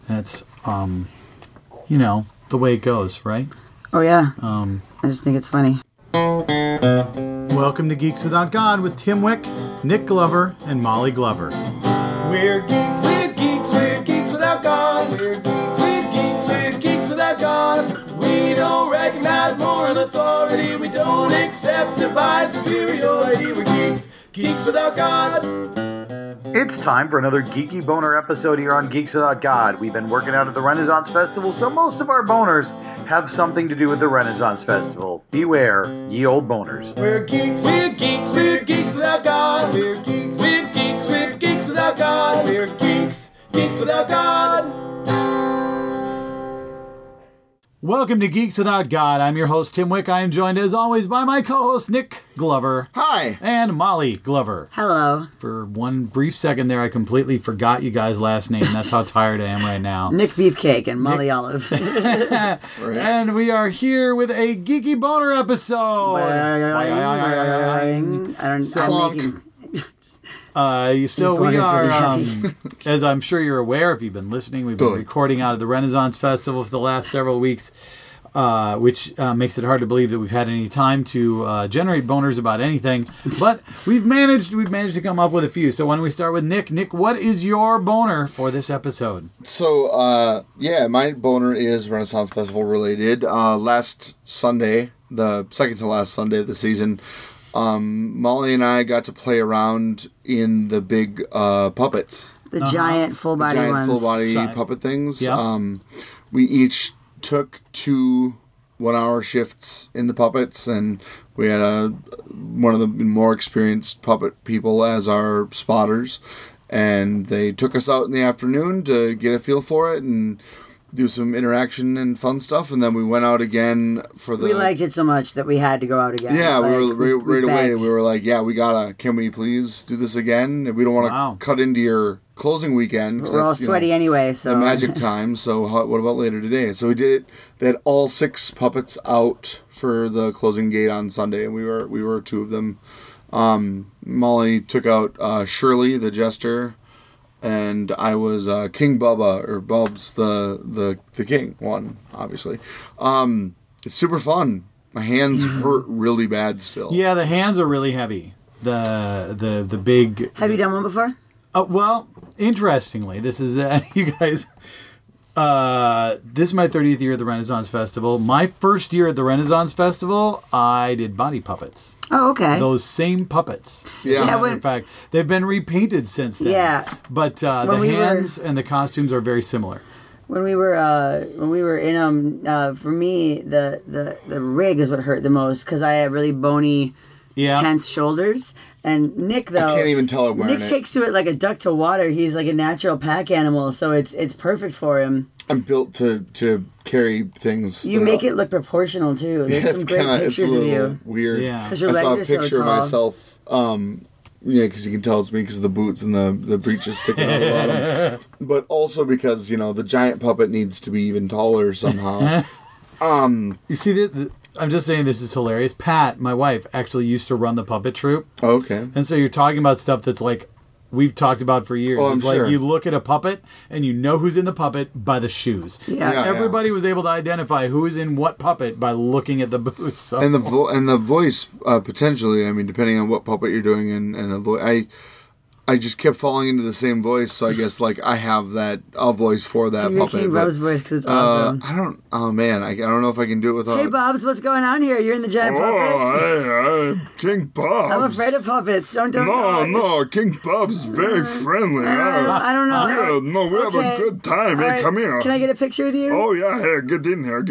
That's, the way it goes, right? Oh, yeah. I just think it's funny. Welcome to Geeks Without God with Tim Wick, Nick Glover, and Molly Glover. We're geeks without God. We're geeks without God. We don't recognize moral authority. We don't accept divine superiority. We're geeks without God. It's time for another Geeky Boner episode here on Geeks Without God. We've been working out at the Renaissance Festival, so most of our boners have something to do with the Renaissance Festival. Beware, ye old boners. We're geeks without God. We're geeks without God. We're geeks without God. Welcome to Geeks Without God. I'm your host, Tim Wick. I am joined, as always, by my co-host, Nick Glover. Hi. And Molly Glover. Hello. For one brief second there, I completely forgot you guys' last name. That's how tired I am right now. Nick Beefcake and Molly Olive. And we are here with a Geeky Boner episode. So we are, as I'm sure you're aware, if you've been listening, we've been recording out of the Renaissance Festival for the last several weeks, which makes it hard to believe that we've had any time to generate boners about anything. But we've managed to come up with a few. So why don't we start with Nick? Nick, what is your boner for this episode? So, my boner is Renaissance Festival related. Last Sunday, the second to last Sunday of the season, Molly and I got to play around in the big puppets. The giant full body puppet things. Yeah. We each took 2 1-hour shifts in the puppets, and we had one of the more experienced puppet people as our spotters, and they took us out in the afternoon to get a feel for it and do some interaction and fun stuff, and then we went out again for the... We liked it so much that we had to go out again. Yeah, we were right away. We were like, can we please do this again? We don't want to cut into your closing weekend. We're all sweaty anyway, so... The magic time, so what about later today? So we did it. They had all 6 puppets out for the closing gate on Sunday, and we were 2 of them. Molly took out Shirley, the jester, and I was King Bubba, or Bubs, the king one, obviously. It's super fun. My hands hurt really bad still. Yeah, the hands are really heavy. The big... Have you done one before? Well, interestingly, this is you guys... this is my 30th year at the Renaissance Festival. My first year at the Renaissance Festival, I did body puppets. Oh, okay. Those same puppets. Yeah. In fact, they've been repainted since then. Yeah. But the hands and the costumes are very similar. When we were in them, for me, the rig is what hurt the most because I have really bony, tense shoulders. And Nick, though, I can't even tell I'm wearing Nick takes to it like a duck to water. He's like a natural pack animal, so it's perfect for him. I'm built to carry things. You make it look proportional too. There's some great pictures of you. Weird. Yeah. Because your I legs saw a are picture so of tall. myself. Because you can tell it's me because of the boots and the breeches sticking out the bottom. But also because the giant puppet needs to be even taller somehow. You see, I'm just saying this is hilarious. Pat, my wife, actually used to run the puppet troupe. Oh, okay. And so you're talking about stuff that's like we've talked about for years. Oh, it's sure. like you look at a puppet and you know who's in the puppet by the shoes. Yeah. Everybody was able to identify who is in what puppet by looking at the boots. So. And the voice, potentially, I mean, depending on what puppet you're doing and the voice, I just kept falling into the same voice, so I guess I have a voice for that Do your puppet. King Bob's voice because it's awesome. I don't know if I can do it without. Hey Bobs, what's going on here? You're in the giant puppet. Hey, King Bob's. I'm afraid of puppets. Don't. No, King Bob's is very friendly. I don't know. Yeah, no, we have a good time. Hey, come here. Can I get a picture with you? Oh yeah, hey, get in here.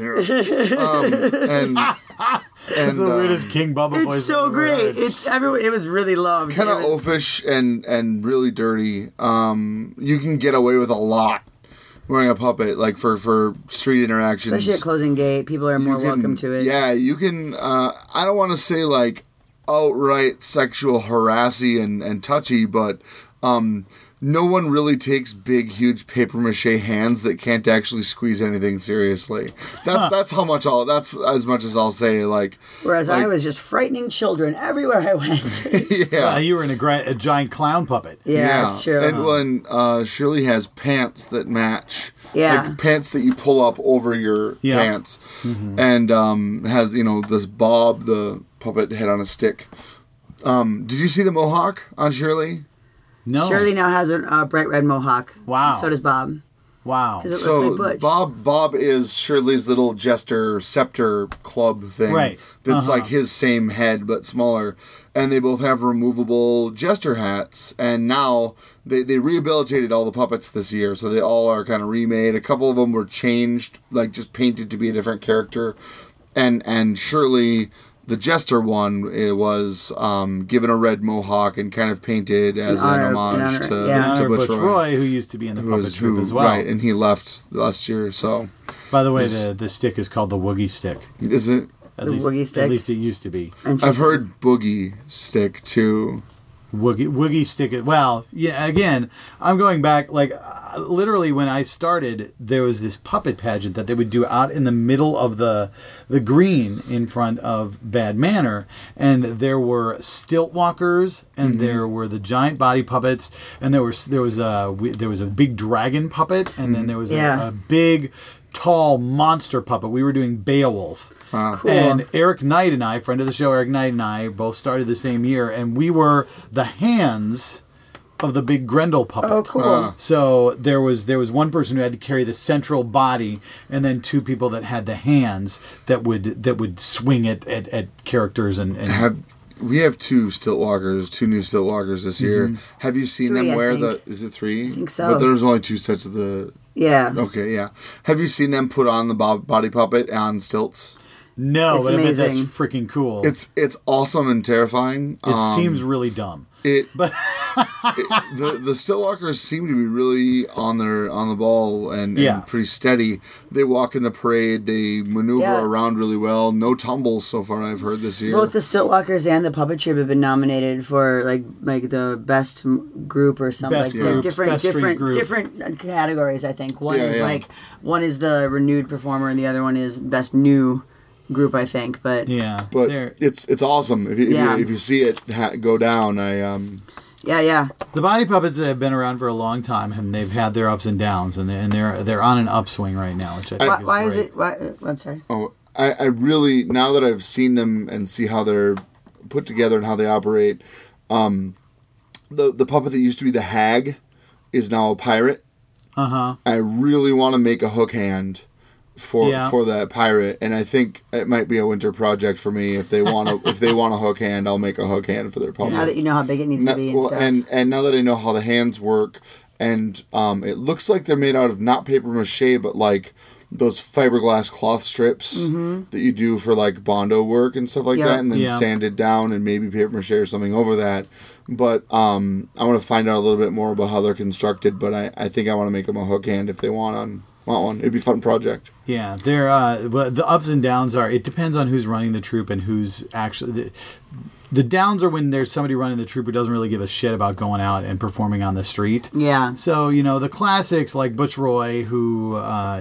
That's the weirdest King Bubba voice. It's so great. It was really loved. Kind of oafish and really dirty. You can get away with a lot wearing a puppet, like for street interactions. Especially at closing gate, people are more welcome to it. Yeah, you can. I don't want to say outright sexual harassy and touchy, but no one really takes big, huge paper mache hands that can't actually squeeze anything seriously. That's how much that's as much as I'll say. Like, whereas I was just frightening children everywhere I went. Yeah, you were in a giant clown puppet. Yeah, that's true. And when Shirley has pants that match. Yeah. Like pants that you pull up over your pants. Mm-hmm. And has, this Bob, the puppet head on a stick. Did you see the mohawk on Shirley? No. Shirley now has a bright red mohawk. Wow. And so does Bob. Wow. Because it looks like Butch. Bob is Shirley's little jester scepter club thing. Right. That's like his same head but smaller. And they both have removable jester hats. And now they rehabilitated all the puppets this year, so they all are kind of remade. A couple of them were changed, like just painted to be a different character. And Shirley, the jester one, it was given a red mohawk and kind of painted as an homage to Butch Roy, who used to be in the puppet troupe as well. Right, and he left last year. So, by the way, the stick is called the Woogie Stick. Is it? Woogie Stick? At least it used to be. I've heard Boogie Stick too. Woogie Stick. Well, yeah. Again, I'm going back. Like literally, when I started, there was this puppet pageant that they would do out in the middle of the green in front of Bad Manor, and there were stilt walkers, and there were the giant body puppets, and there was a big dragon puppet, and then there was a big, tall monster puppet. We were doing Beowulf. Wow. Cool. And Eric Knight and I, friend of the show, Eric Knight and I, both started the same year, and we were the hands of the big Grendel puppet. Oh, cool. So there was one person who had to carry the central body, and then two people that had the hands that would swing at characters and we have two new stilt walkers this year. Have you seen them wear is it 3? I think so. But there's only 2 sets of the... Yeah. Okay, yeah. Have you seen them put on the body puppet on stilts? No, it's but amazing. I bet that's freaking cool. It's awesome and terrifying. It seems really dumb. The stilt walkers seem to be really on the ball and pretty steady. They walk in the parade. They maneuver around really well. No tumbles so far, I've heard this year. Both the stilt walkers and the puppet troupe have been nominated for like the best group or something. Best group, different categories. I think one is the renewed performer and the other one is best new group, I think, but it's awesome if you see it go down. The body puppets have been around for a long time, and they've had their ups and downs, and they're on an upswing right now, which I think why is is it? I'm sorry. Oh, I really, now that I've seen them and see how they're put together and how they operate, the puppet that used to be the hag is now a pirate. I really want to make a hook hand for that pirate, and I think it might be a winter project for me. If they want a hook hand, I'll make a hook hand for their puppet. Now that you know how big it needs to be and stuff. And now that I know how the hands work, and it looks like they're made out of not paper mache, but like those fiberglass cloth strips that you do for like Bondo work and stuff like that, and then sanded down and maybe paper mache or something over that. But I want to find out a little bit more about how they're constructed, but I think I want to make them a hook hand if they want one. It'd be a fun project. Yeah, they're the ups and downs are. It depends on who's running the troupe and who's actually. The downs are when there's somebody running the troupe who doesn't really give a shit about going out and performing on the street. Yeah. So the classics like Butch Roy, who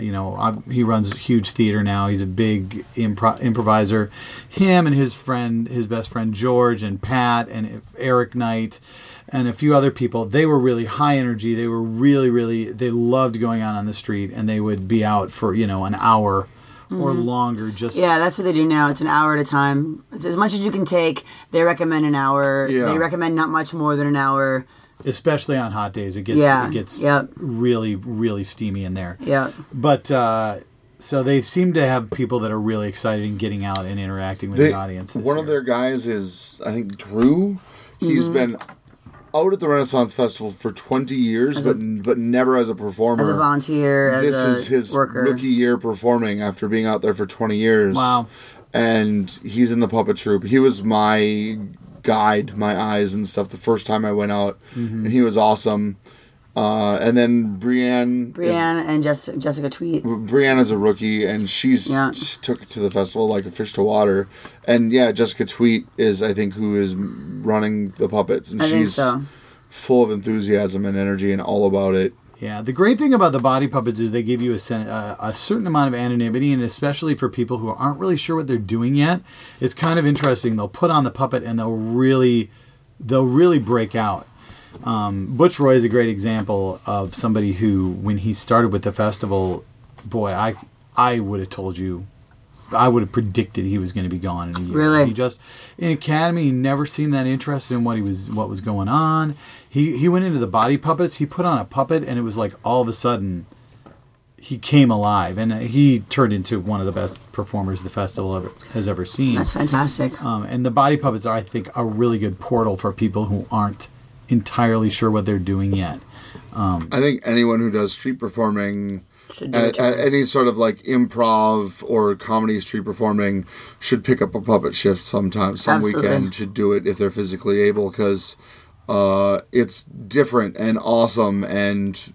he runs huge theater now. He's a big improviser. Him and his best friend George and Pat and Eric Knight. And a few other people, they were really high energy. They were really, they loved going out on the street, and they would be out for, an hour or longer. That's what they do now. It's an hour at a time. It's as much as you can take. They recommend an hour. Yeah. They recommend not much more than an hour. Especially on hot days. It gets really, really steamy in there. Yeah. But, so they seem to have people that are really excited in getting out and interacting with the audience. One of their guys is, I think, Drew. He's been out at the Renaissance Festival for 20 years, but never as a performer. As a volunteer, this is his worker. Rookie year performing after being out there for 20 years. Wow. And he's in the puppet troupe. He was my guide, my eyes and stuff the first time I went out, and he was awesome. And then Brienne and Jessica Tweet. Brienne is a rookie, and she took it to the festival like a fish to water. And Jessica Tweet is, I think, who is running the puppets, and full of enthusiasm and energy and all about it. Yeah, the great thing about the body puppets is they give you a certain amount of anonymity, and especially for people who aren't really sure what they're doing yet, it's kind of interesting. They'll put on the puppet and they'll really break out. Butch Roy is a great example of somebody who, when he started with the festival, boy, I would have told you, I would have predicted he was going to be gone in a year. Really? He just, in Academy, he never seemed that interested in what was going on. He went into the body puppets. He put on a puppet, and it was like all of a sudden he came alive, and he turned into one of the best performers the festival has ever seen. That's fantastic. And the body puppets are, I think, a really good portal for people who aren't entirely sure what they're doing yet. I think anyone who does street performing, any sort of like improv or comedy street performing, should pick up a puppet shift sometime. Some Absolutely. weekend should do it if they're physically able, because it's different and awesome and,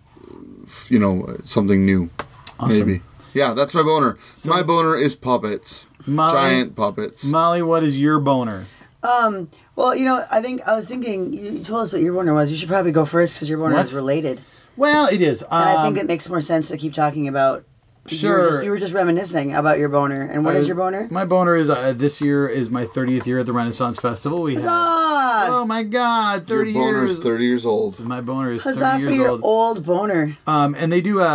something new. Awesome. Maybe. Yeah, that's my boner. My boner is puppets. Giant puppets. Molly, what is your boner? Well, I was thinking, you told us what your boner was. You should probably go first because your boner is related. Well, it is. And I think it makes more sense to keep talking about. Sure. You were just reminiscing about your boner. And what is your boner? My boner is, this year is my 30th year at the Renaissance Festival. Oh my God, 30 Your boner's years. 30 years old. My boner is Huzzah 30 for years your old. old boner. And they do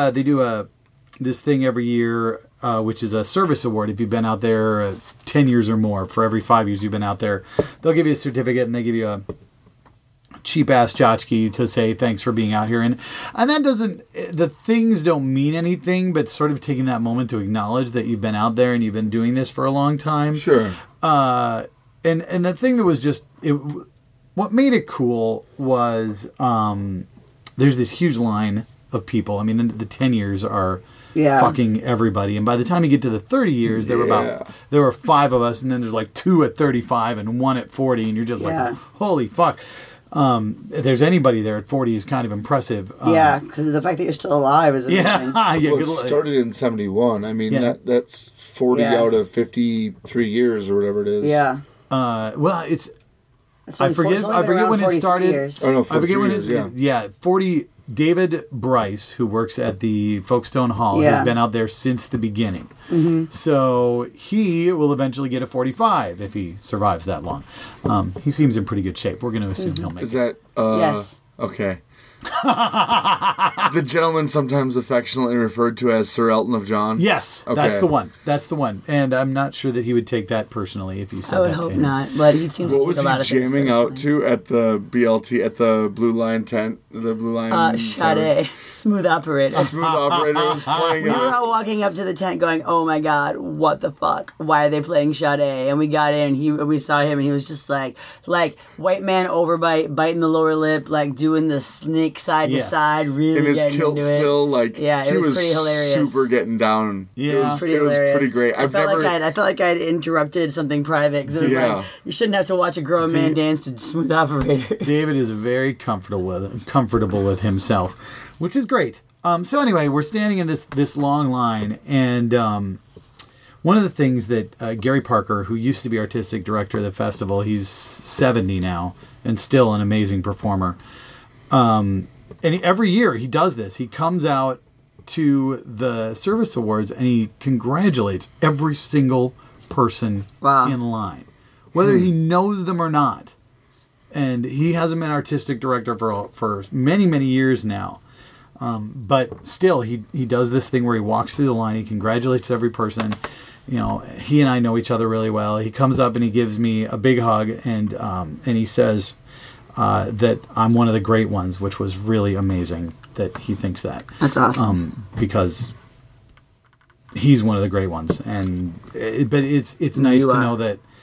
this thing every year, which is a service award. If you've been out there 10 years or more, for every 5 years you've been out there, they'll give you a certificate and they give you a cheap-ass tchotchke to say thanks for being out here. And that the things don't mean anything, but sort of taking that moment to acknowledge that you've been out there and you've been doing this for a long time. Sure. And the thing that was just... what made it cool was there's this huge line of people. I mean, the 10 years are fucking everybody. And by the time you get to the 30 years, there were 5 of us, and then there's like 2 at 35 and 1 at 40, and you're just like, holy fuck. If there's anybody there at 40 is kind of impressive. Because the fact that you're still alive is amazing. Well, it started in 71. I mean, that's 40 out of 53 years or whatever it is. Yeah. Well, it's... I forget when it started. Years. Oh, no, I forget when years, 40... David Bryce, who works at the Folkestone Hall, has been out there since the beginning. Mm-hmm. So he will eventually get a 45 if he survives that long. He seems in pretty good shape. We're going to assume he'll make it. Is that... yes. Okay. The gentleman sometimes affectionately referred to as Sir Elton of John? Yes, okay. That's the one. And I'm not sure that he would take that personally if you said that to him. I would hope not, but he seems to take a lot of things. What was he jamming out to at the BLT, at the Blue Line tent? The Blue Line... Sade. Smooth Operator. Smooth Operator was playing We were all walking up to the tent going, oh my God, what the fuck? Why are they playing Sade? And we got in and we saw him and he was just like white man overbite, biting the lower lip, like doing the snake side to side, really in his getting kilt into it. still, like, yeah, it was pretty hilarious. Super getting down. Yeah, it was pretty hilarious. It was pretty great. I felt like I'd interrupted something private because it was like, you shouldn't have to watch a grown man dance to Smooth Operator. David is very comfortable with himself, which is great. So anyway, we're standing in this long line, and one of the things that Gary Parker, who used to be artistic director of the festival, he's 70 now and still an amazing performer. And every year he does this. He comes out to the service awards and he congratulates every single person in line, whether he knows them or not. And he hasn't been artistic director for many, many years now. But still, he does this thing where he walks through the line. He congratulates every person. You know, he and I know each other really well. He comes up and he gives me a big hug, and he says that I'm one of the great ones, which was really amazing that he thinks that. That's awesome. Because he's one of the great ones, but it's nice to know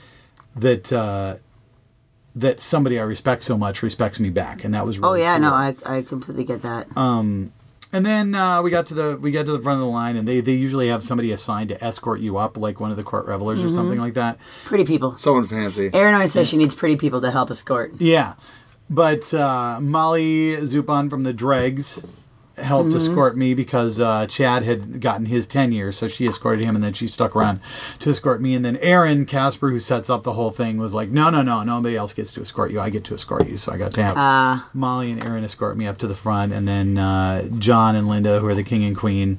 that somebody I respect so much respects me back, and that was really cool. No, I completely get that. And then we got to the front of the line, and they usually have somebody assigned to escort you up, like one of the court revelers or something like that. Pretty people. Someone fancy. Erin always says she needs pretty people to help escort. Yeah, but Molly Zupon from the Dregs helped escort me because Chad had gotten his tenure, so she escorted him, and then she stuck around to escort me. And then Aaron Casper, who sets up the whole thing, was like, no, nobody else gets to escort you. I get to escort you. So I got to have Molly and Aaron escort me up to the front, and then John and Linda, who are the king and queen,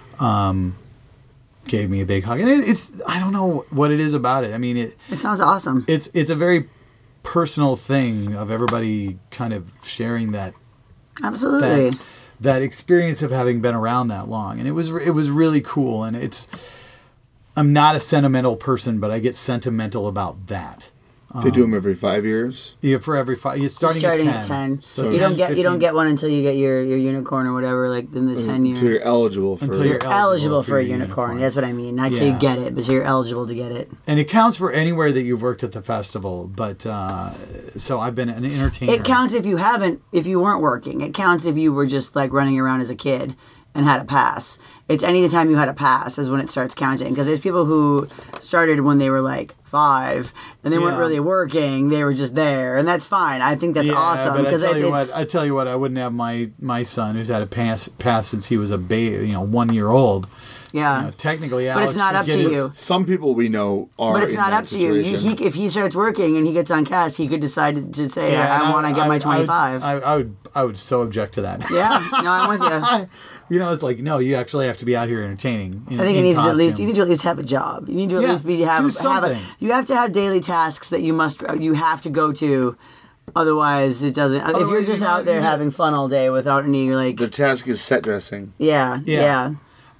gave me a big hug. And it's I don't know what it is about it. I mean, it sounds awesome. It's a very personal thing of everybody kind of sharing that. Absolutely. That experience of having been around that long. And it was really cool. And I'm not a sentimental person, but I get sentimental about that. They do them every 5 years. Yeah, for every 5. You're starting at 10. So you don't get one until you get your unicorn or whatever, like in the 10 year. Until you're eligible for a unicorn. That's what I mean. Not till you get it, but you're eligible to get it. And it counts for anywhere that you've worked at the festival. But so I've been an entertainer. It counts if you weren't working. It counts if you were just like running around as a kid and had a pass. It's any time you had a pass is when it starts counting. Because there's people who started when they were like 5 and they weren't really working. They were just there, and that's fine. I think that's awesome. But I tell you what, I wouldn't have my son who's had a pass since he was a baby, 1 year old. Yeah, technically, but it's not up to you. Some people we know are. But it's not up to you. If he starts working and he gets on cast, he could decide to say, "I want to get my 25." I would so object to that. Yeah, no, I'm with you. It's like, no, you actually have to be out here entertaining. I think you need to at least have a job. You need to at least do something. You have to have daily tasks that you have to go to. Otherwise, it doesn't. If you're just out there having fun all day without any like. The task is set dressing. Yeah.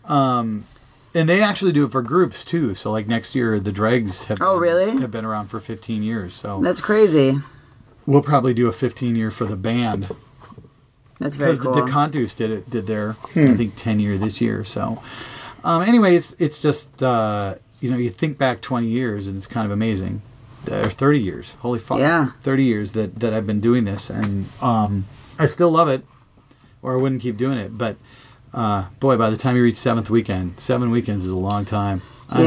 And they actually do it for groups too. So like next year, the Dregs have been around for 15 years. So that's crazy. We'll probably do a 15-year for the band. That's very cool. Because the Decantus did their I think 10-year this year. So anyway, it's just you think back 20 years and it's kind of amazing. Or 30 years. Holy fuck. Yeah. 30 years that I've been doing this, and I still love it, or I wouldn't keep doing it. But boy, by the time you reach 7th weekend, 7 weekends is a long time.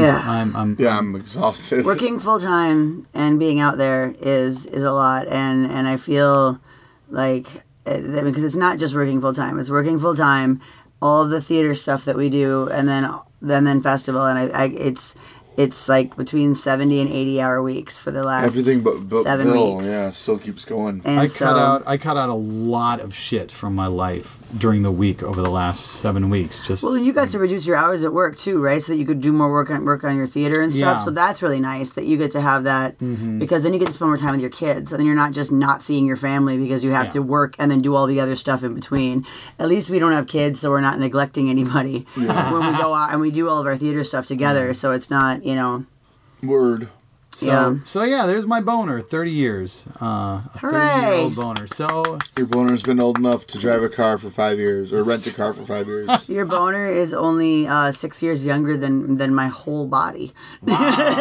I'm exhausted. Working full time and being out there is a lot, and I feel like because it's not just working full time; it's working full time, all of the theater stuff that we do, and then festival, and it's like between 70 and 80-hour weeks for the last everything but 7 weeks. Yeah, still keeps going. And I cut out a lot of shit from my life during the week over the last 7 weeks. You got to reduce your hours at work too, right? So that you could do more work on your theater and stuff. So that's really nice that you get to have that because then you get to spend more time with your kids, and then you're not just not seeing your family because you have to work and then do all the other stuff in between. At least we don't have kids, so we're not neglecting anybody when we go out and we do all of our theater stuff together. So it's not. Word. So there's my boner. 30 years. A 30-year-old boner. So your boner's been old enough to drive a car for 5 years or rent a car for 5 years. Your boner is only 6 years younger than my whole body. Wow.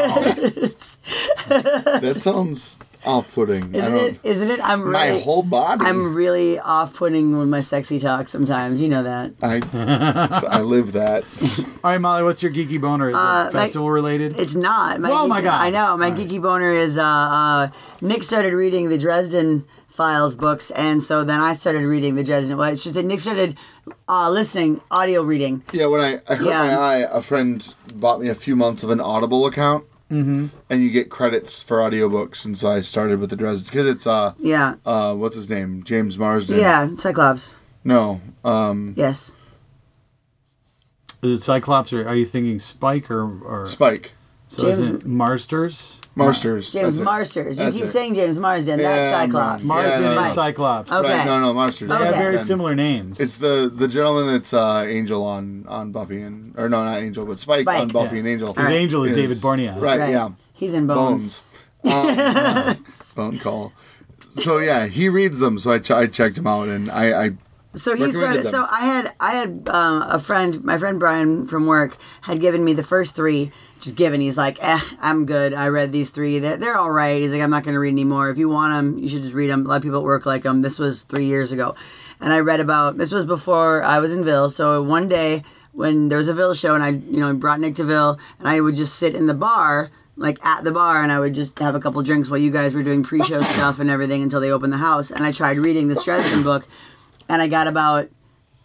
That sounds off-putting. Isn't it? My whole body. I'm really off-putting with my sexy talk sometimes. You know that. I live that. All right, Molly, what's your geeky boner? Is it festival related? It's not. My God. I know. My geeky boner is Nick started reading the Dresden Files books, and so then I started reading the Dresden. Well, it's just that Nick started listening, audio reading. Yeah, when I hurt my eye, a friend bought me a few months of an Audible account. Mm-hmm. And you get credits for audiobooks, and so I started with the Dresden because it's what's his name, James Marsden. Yeah, Cyclops. No. Yes. Is it Cyclops, or are you thinking Spike or Spike? So is it Marsters? Marsters. James Marsters. You keep saying James Marsden. That's Cyclops. Marsden is Cyclops. Okay. Right, no, Marsters. They have very similar names. It's the gentleman that's Angel on Buffy or no, not Angel, but Spike. On Buffy and Angel. His Angel is David Boreanaz. Right, yeah. He's in Bones. Phone call. So yeah, he reads them. So I checked him out, and I So he started. So I had a friend. My friend Brian from work had given me the first 3. Just given. He's like, I'm good. I read these 3. They're all right. He's like, I'm not going to read anymore. If you want them, you should just read them. A lot of people at work like them. This was 3 years ago, and I read about. This was before I was in Ville. So one day when there was a Ville show, and I brought Nick to Ville, and I would just sit in the bar. Like at the bar, and I would just have a couple drinks while you guys were doing pre-show stuff and everything until they opened the house. And I tried reading this Dresden book, and I got about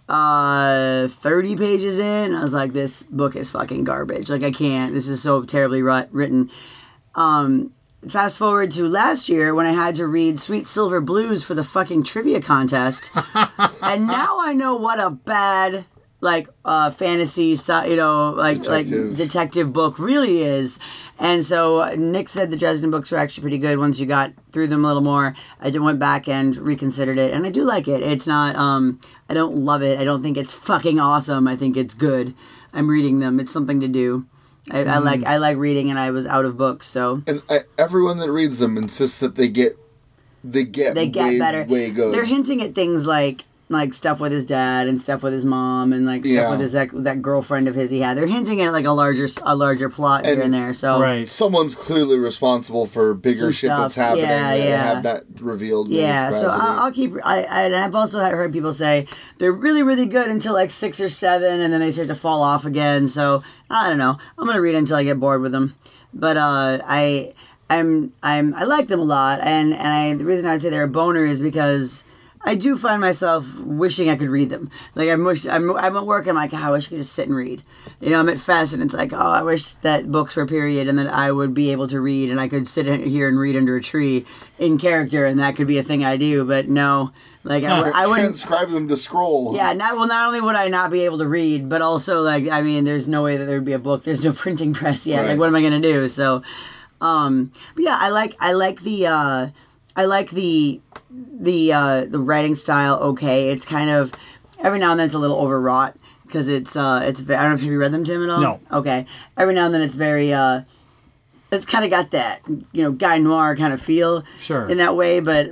30 pages in, I was like, this book is fucking garbage. Like, I can't. This is so terribly written. Fast forward to last year when I had to read Sweet Silver Blues for the fucking trivia contest. And now I know what a bad, fantasy, detective book really is. And so Nick said the Dresden books were actually pretty good once you got through them a little more. I went back and reconsidered it, and I do like it. It's not, I don't love it. I don't think it's fucking awesome. I think it's good. I'm reading them. It's something to do. I like reading, and I was out of books, so. And everyone that reads them insists that they get better. Way good. They're hinting at things like stuff with his dad and stuff with his mom and stuff with his that girlfriend of his he had. They're hinting at a larger plot here and there. So right. Someone's clearly responsible for bigger shit that's happening that have not revealed. Yeah, so I'll keep. I've also heard people say they're really, really good until 6 or 7, and then they start to fall off again. So I don't know. I'm gonna read until I get bored with them. But I like them a lot, and the reason I'd say they're a boner is because I do find myself wishing I could read them. I'm at work, I'm like, I wish I could just sit and read. I'm at Fest, and it's like, oh, I wish that books were period, and that I would be able to read, and I could sit here and read under a tree in character, and that could be a thing I do, but no. I wouldn't transcribe them to scroll. Yeah, not only would I not be able to read, but also, there's no way that there would be a book. There's no printing press yet. Right. What am I going to do? So, but yeah, I like the writing style. Okay, it's kind of every now and then it's a little overwrought because it's I don't know if you read them, Tim, at all. No. Okay, every now and then it's very it's kind of got that guy noir kind of feel. Sure. In that way, but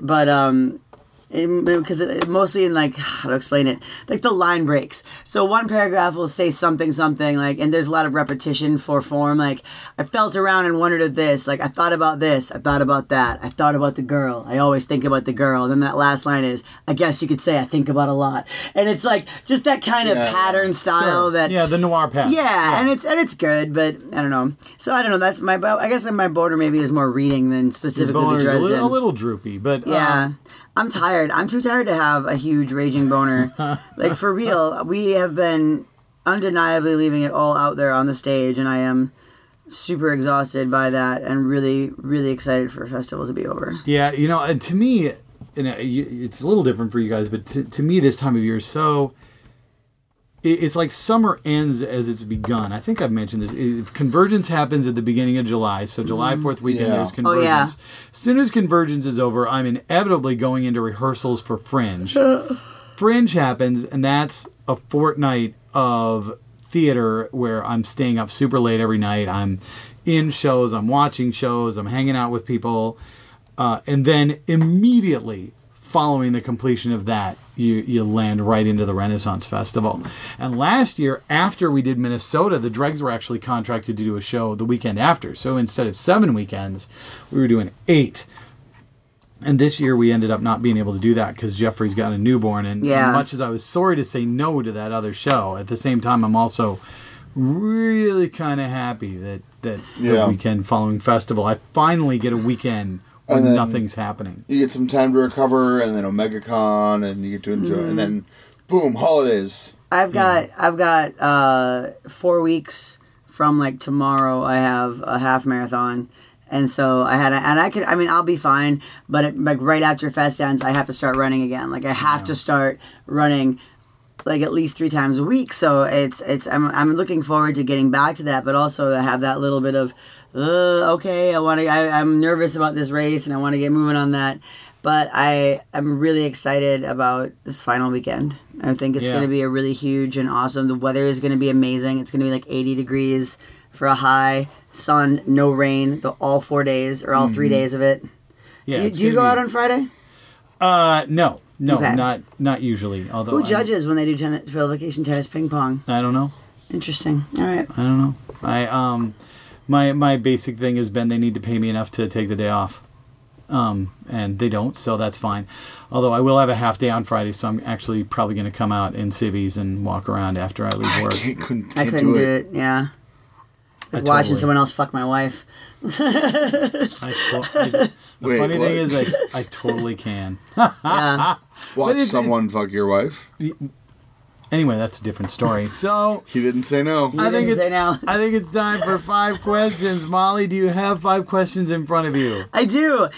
because mostly in how to explain it, the line breaks. So one paragraph will say something and there's a lot of repetition for form. I felt around and wondered of this. I thought about this. I thought about that. I thought about the girl. I always think about the girl. And then that last line is, I guess you could say I think about a lot. And it's just that kind of pattern style that. Yeah, the noir pattern. Yeah, and it's good, but I don't know. So I don't know. That's I guess my boner maybe is more reading than specifically the Dresden. A little droopy, but yeah. I'm tired. I'm too tired to have a huge raging boner. For real, we have been undeniably leaving it all out there on the stage, and I am super exhausted by that and really, really excited for a festival to be over. Yeah, and to me, it's a little different for you guys, but to me this time of year is so... It's like summer ends as it's begun. I think I've mentioned this. If Convergence happens at the beginning of July, so July 4th weekend is Convergence. Oh, yeah. As soon as Convergence is over, I'm inevitably going into rehearsals for Fringe. Fringe happens, and that's a fortnight of theater where I'm staying up super late every night. I'm in shows, I'm watching shows, I'm hanging out with people. And then immediately following the completion of that, you land right into the Renaissance Festival. And last year, after we did Minnesota, the Dregs were actually contracted to do a show the weekend after. So instead of 7 weekends, we were doing 8. And this year we ended up not being able to do that because Jeffrey's got a newborn. And much as I was sorry to say no to that other show, at the same time I'm also really kind of happy that the weekend following festival, I finally get a weekend when nothing's happening. You get some time to recover, and then OmegaCon, and you get to enjoy, and then boom, holidays. I've got 4 weeks from tomorrow. I have a half marathon, and so I'll be fine. But right after Fest ends, I have to start running again. I have to start running. At least 3 times a week, so I'm looking forward to getting back to that, but also to have that little bit of I'm nervous about this race and I want to get moving on that, but I'm really excited about this final weekend. I think it's going to be a really huge and awesome. The weather is going to be amazing. It's going to be 80 degrees for a high, sun, no rain, all 4 days or all 3 days of it. Yeah, do you go out on Friday? No. No, okay. not usually. Although who judges when they do field vacation tennis ping pong? I don't know. Interesting. All right. I don't know. My basic thing has been they need to pay me enough to take the day off, and they don't, so that's fine. Although I will have a half day on Friday, so I'm actually probably going to come out in civvies and walk around after I leave work. I couldn't do it. Yeah. Watching someone else fuck my wife. The funny thing is, I totally can. Watch someone fuck your wife? Anyway, that's a different story. So He didn't say no. I think didn't say no. I think it's time for 5 questions. Molly, do you have 5 questions in front of you? I do.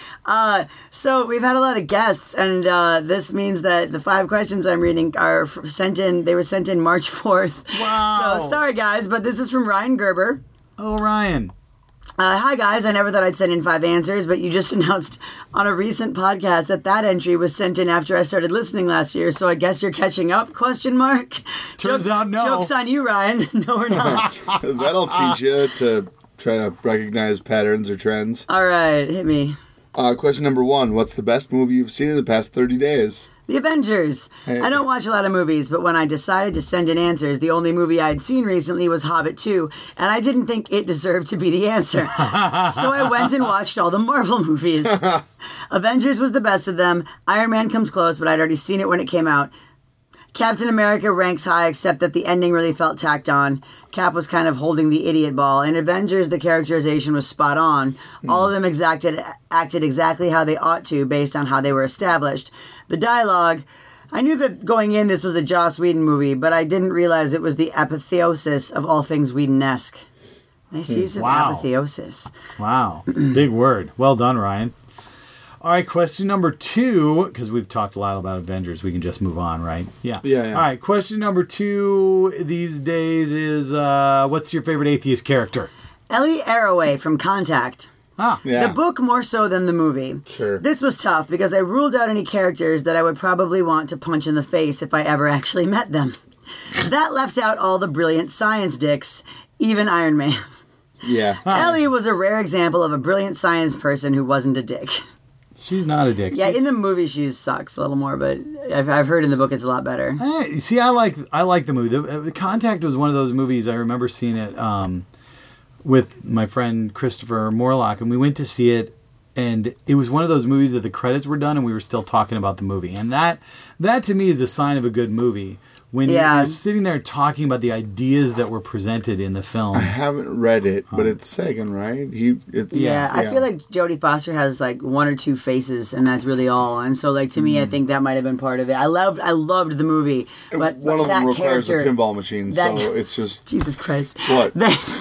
So we've had a lot of guests, and this means that the 5 questions I'm reading are sent in. They were sent in March 4th. Wow. So sorry, guys, but this is from Ryan Gerber. Oh, Ryan. Hi, guys. I never thought I'd send in 5 answers, but you just announced on a recent podcast that entry was sent in after I started listening last year, so I guess you're catching up, ? Turns out no. Joke's on you, Ryan. No, we're not. That'll teach you to try to recognize patterns or trends. All right, hit me. Question number 1. What's the best movie you've seen in the past 30 days? The Avengers. Hey. I don't watch a lot of movies, but when I decided to send in answers, the only movie I had seen recently was Hobbit 2, and I didn't think it deserved to be the answer. So I went and watched all the Marvel movies. Avengers was the best of them. Iron Man comes close, but I'd already seen it when it came out. Captain America ranks high, except that the ending really felt tacked on. Cap was kind of holding the idiot ball. In Avengers, the characterization was spot on. All of them acted exactly how they ought to, based on how they were established. The dialogue, I knew that going in this was a Joss Whedon movie, but I didn't realize it was the apotheosis of all things Whedon-esque. Nice use of Wow. apotheosis. Wow. Big word. Well done, Ryan. All right, question number 2, because we've talked a lot about Avengers. We can just move on, right? Yeah. Yeah. All right, question number 2 these days is, what's your favorite atheist character? Ellie Arroway from Contact. Ah, Yeah. The book more so than the movie. Sure. This was tough because I ruled out any characters that I would probably want to punch in the face if I ever actually met them. That left out all the brilliant science dicks, even Iron Man. Yeah. Ellie was a rare example of a brilliant science person who wasn't a dick. she's not a dick. Yeah, in the movie she sucks a little more, but I've heard in the book it's a lot better. See, I like the movie. The Contact was one of those movies. I remember seeing it with my friend Christopher Morlock, and we went to see it. And it was one of those movies that the credits were done, and we were still talking about the movie. And that to me is a sign of a good movie. When you're sitting there talking about the ideas that were presented in the film. I haven't read it, but it's Sagan, right? I feel like Jodie Foster has like 1 or 2 faces, and that's really all. And so, like to me, I think that might have been part of it. I loved the movie, but one of that them requires a character, pinball machine, so it's just Jesus Christ. What?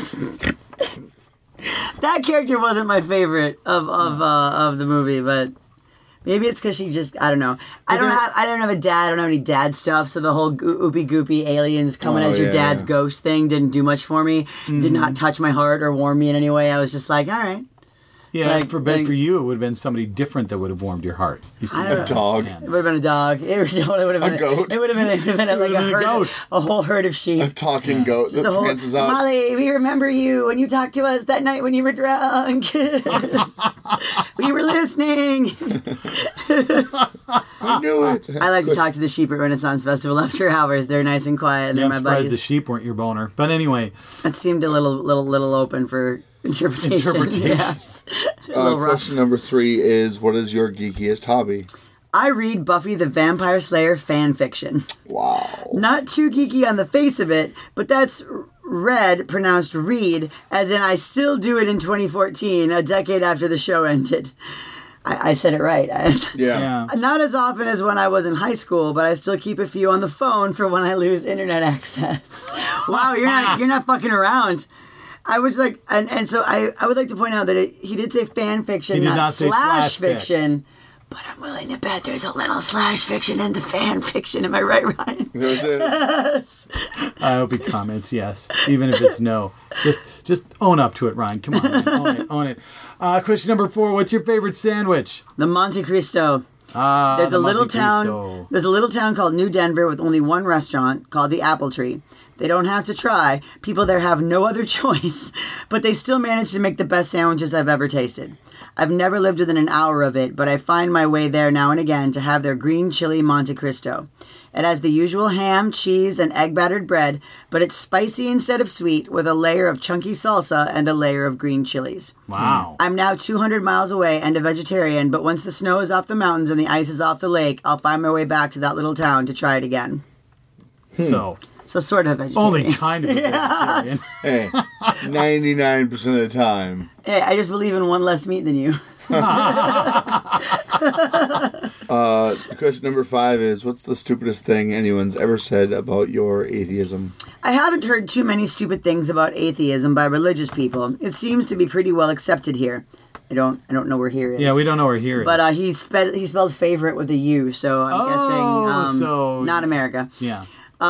That character wasn't my favorite of the movie, but maybe it's because she just, I don't know. I don't have a dad. I don't have any dad stuff, so the whole oopy goopy aliens coming as your dad's ghost thing didn't do much for me. Did not touch my heart or warm me in any way. I was just like, all right. Yeah, for you, it would have been somebody different that would have warmed your heart. You see, a dog. It would have been a dog. It would have been A goat. It would have been like a goat. A whole herd of sheep. A talking goat that prances out. Molly, we remember you when you talked to us that night when you were drunk. We were listening. I knew it. I like to talk to the sheep at Renaissance Festival after hours. They're nice and quiet, and I'm they're my surprised buddies. the sheep weren't your boner. But anyway. That seemed a little open for interpretation. Yes. Question number 3 is, what is your geekiest hobby? I read Buffy the Vampire Slayer fan fiction. Wow. Not too geeky on the face of it, but that's read, pronounced read, as in I still do it in 2014, a decade after the show ended. I said it right. Yeah. Not as often as when I was in high school, but I still keep a few on the phone for when I lose internet access. Wow, you're not fucking around. I was like, and so I would like to point out that he did say fan fiction, He did not say slash slash fiction. But I'm willing to bet there's a little slash fiction in the fan fiction. Am I right, Ryan? Yours is. I hope he comments yes, even if it's no. Just own up to it, Ryan. Come on, man. Own it. Question number 4. What's your favorite sandwich? The Monte Cristo. There's a little town. There's a little town called New Denver with only one restaurant called the Apple Tree. They don't have to try. People there have no other choice, but they still manage to make the best sandwiches I've ever tasted. I've never lived within an hour of it, but I find my way there now and again to have their green chili Monte Cristo. It has the usual ham, cheese, and egg-battered bread, but it's spicy instead of sweet, with a layer of chunky salsa and a layer of green chilies. Wow. I'm now 200 miles away and a vegetarian, but once the snow is off the mountains and the ice is off the lake, I'll find my way back to that little town to try it again. So sort of vegetarian. only kind of a vegetarian. Hey, 99% of the time. Hey, I just believe in one less meat than you. Question number 5 is, what's the stupidest thing anyone's ever said about your atheism? I haven't heard too many stupid things about atheism by religious people. It seems to be pretty well accepted here. I don't know where here is. Yeah, we don't know where here is. But he spelled favorite with a U, so I'm guessing so not America. Yeah.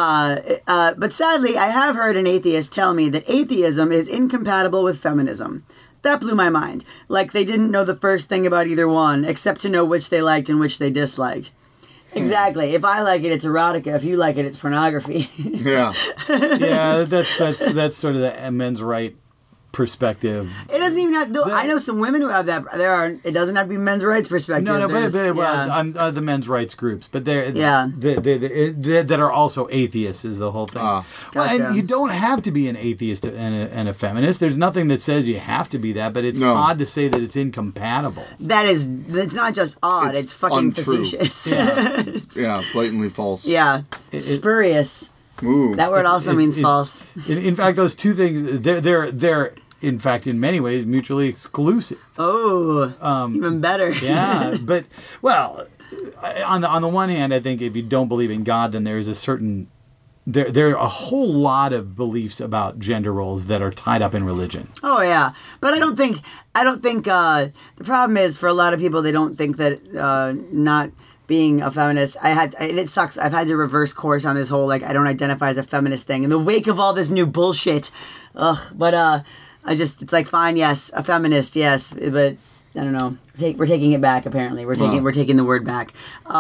But sadly, I have heard an atheist tell me that atheism is incompatible with feminism. That blew my mind. Like they didn't know the first thing about either one, except to know which they liked and which they disliked. Exactly. If I like it, it's erotica. If you like it, it's pornography. Yeah. Yeah, that's sort of the men's right perspective. It doesn't even have. I know some women who have that. It doesn't have to be men's rights perspective. No, but the men's rights groups, but they're Yeah. that are also atheists is the whole thing. Well, Gotcha. and you don't have to be an atheist and a feminist. There's nothing that says you have to be that, but it's odd to say that it's incompatible. It's not just odd. It's fucking untrue. facetious. Yeah, blatantly false. Yeah. Spurious. Ooh. That word also means false. In fact, those two things they're in fact in many ways mutually exclusive. Oh, even better. Yeah, but well, on the one hand, I think if you don't believe in God, then there's a certain there are a whole lot of beliefs about gender roles that are tied up in religion. Oh yeah, but I don't think the problem is for a lot of people they don't think that not being a feminist, it sucks. I've had to reverse course on this whole like I don't identify as a feminist thing in the wake of all this new bullshit. But it's like fine, yes, a feminist, yes, but I don't know. We're taking it back. Apparently, we're taking the word back.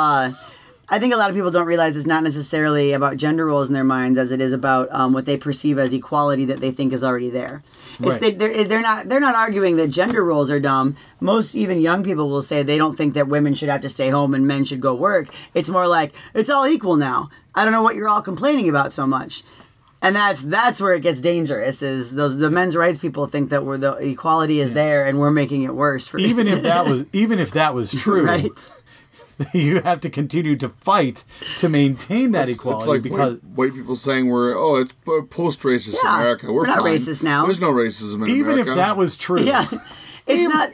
I think a lot of people don't realize it's not necessarily about gender roles in their minds as it is about what they perceive as equality that they think is already there. Right. They're not arguing that gender roles are dumb. Most even young people will say they don't think that women should have to stay home and men should go work. It's more like it's all equal now. I don't know what you're all complaining about so much. And that's where it gets dangerous. Is the men's rights people think that the equality is there and we're making it worse for even if that was true. Right. You have to continue to fight to maintain that equality. It's like because white people saying it's post-racist America. We're not fine. racist now. There's no racism in even America. if that was true. Yeah. It's not.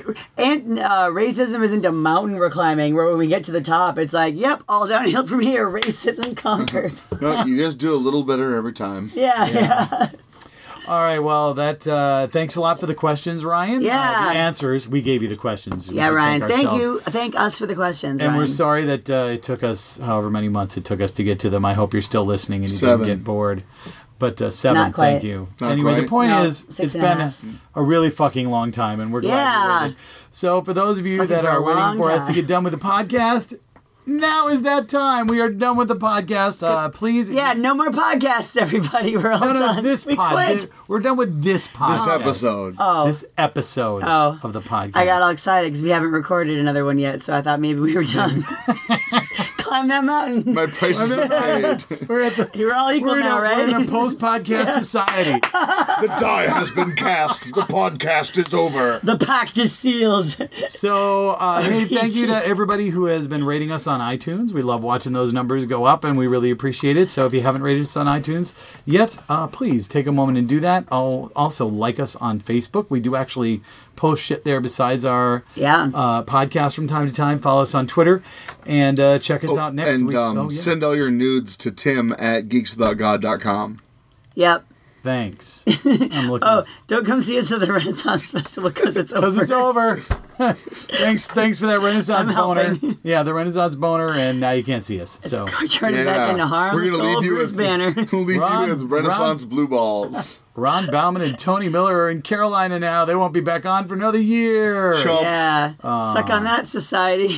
Racism isn't a mountain we're climbing where when we get to the top, it's like, yep, all downhill from here. Racism conquered. No, you just do a little better every time. Yeah. All right, well, thanks a lot for the questions, Ryan. Yeah. The answers, we gave you the questions. Yeah, Ryan. Thank ourselves. you. Thank us for the questions, And Ryan. we're sorry that it took us however many months it took us to get to them. I hope you're still listening and you 7. didn't get bored. But 7, Not quite. thank you. Not Anyway, quite. the point No, is, 6 it's and a been half. a really fucking long time, and we're glad you waited. So for those of you Fucking that for a are waiting long for us to time. get done with the podcast, now is that time. We are done with the podcast. Please. Yeah, no more podcasts, everybody. We're all done. This we quit. We're done with this podcast. This episode. This episode of the podcast. I got all excited because we haven't recorded another one yet, so I thought maybe we were done. Climb that mountain. My price is paid. We're at the. You're all equal now, right? We're in a post-podcast society. The die has been cast. The podcast is over. The pact is sealed. So, hey, thank you to everybody who has been rating us on iTunes. We love watching those numbers go up, and we really appreciate it. So if you haven't rated us on iTunes yet, please take a moment and do that. Also like us on Facebook. We do actually post shit there besides our podcast from time to time. Follow us on Twitter, and check us out next week. Send all your nudes to Tim at geekswithoutgod.com. Yep. Thanks. I'm looking. Don't come see us at the Renaissance Festival because it's over. Because it's over. Thanks for that Renaissance I'm boner. helping. Yeah, the Renaissance boner, and now you can't see us. So Turn it back into harm. We're gonna leave you Bruce with Banner. We'll leave you with Renaissance blue balls. Ron Bauman and Tony Miller are in Carolina now. They won't be back on for another year. Chumps. Yeah. Suck on that, society.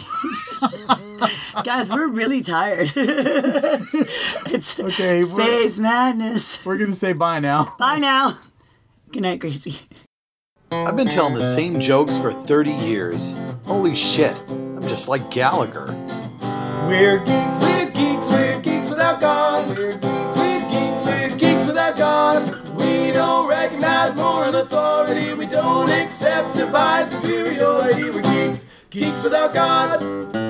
Guys, we're really tired. It's Okay, space madness. We're going to say bye now. Bye now. Good night, Gracie. I've been telling the same jokes for 30 years. Holy shit, I'm just like Gallagher. We're geeks without God. We're geeks without God. We don't recognize moral authority. We don't accept divine superiority. We're geeks without God.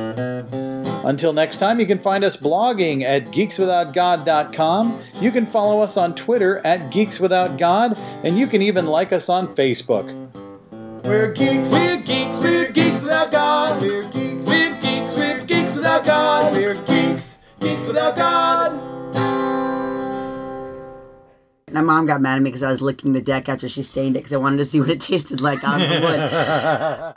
Until next time, you can find us blogging at geekswithoutgod.com. You can follow us on Twitter at geekswithoutgod, and you can even like us on Facebook. We're geeks without God. We're geeks without God. We're geeks, geeks without God. My mom got mad at me because I was licking the deck after she stained it because I wanted to see what it tasted like on the wood.